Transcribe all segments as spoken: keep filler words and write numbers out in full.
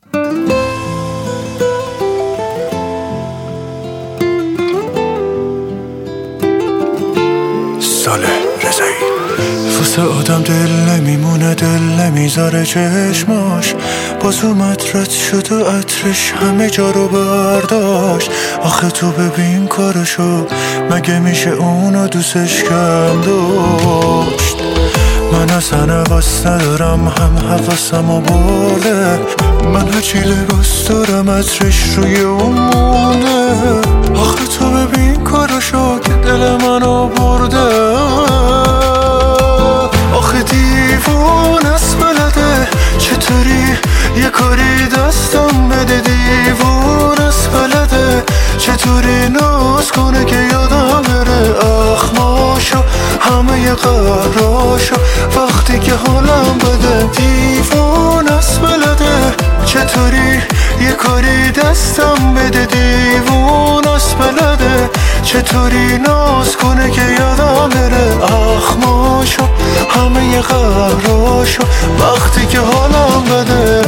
صالح رضایی. واسه آدم دل نمیمونه، دل نمیذاره چشماش، باز اومد رد شد و عطرش همه جا رو برداشت. آخه تو ببین کارشو، مگه میشه اونو دوستش کم داشت؟ من اصلا حواس ندارم، هم حواسمو برده، من هرچی لباس دارم عطرش روی اون مونده. آخه تو ببین کارشو که دل منو برده. آخه دیوون است بلده چطوری یه کاری دستم بده، دیوون است بلده چطوری ناز کنه که یادم بره اخماشو همه قهراشو وقتی که حالم بده. دیوون است بلده چطوری یه کاری دستم بده، دیوون است بلده چطوری ناز کنه که یادم بره اخماشو همه قهراشو وقتی که حالم بده.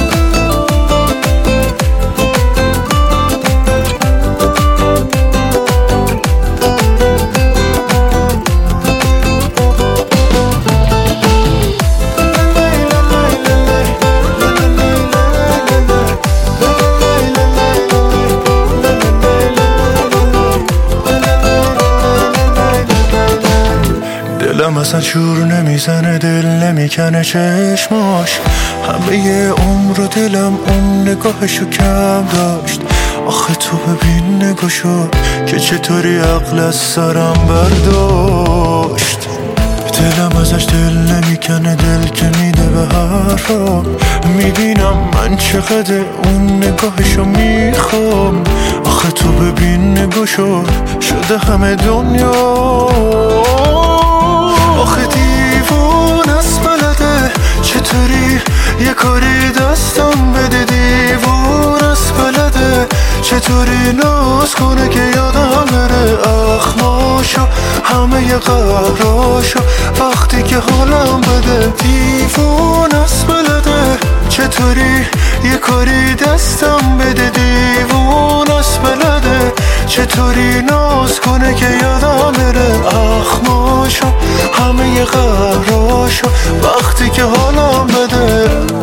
دلم اصلا شور نمیزنه، دل نمیکنه چشماش، همه یه عمر و دلم اون نگاهشو کم داشت. آخه تو ببین نگاهشو که چطوری عقل از سرم برداشت. دلم ازش دل نمیکنه، دل که میده به حرفا، میبینم من چقدر اون نگاهشو میخوام. آخه تو ببین نگاهشو شده همه دنیا. آخه دیوون است بلده چطوری یه کاری دستم بده، دیوون است بلده چطوری ناز کنه که یادم بره اخماشو همه قهراشو وقتی که حالم بده. دیوون است بلده چطوری یه کاری دستم بده، دیوون است بلده چطوری ناز کنه که یادم بره اخماشو همه قهراشو وقتی که حالم بده.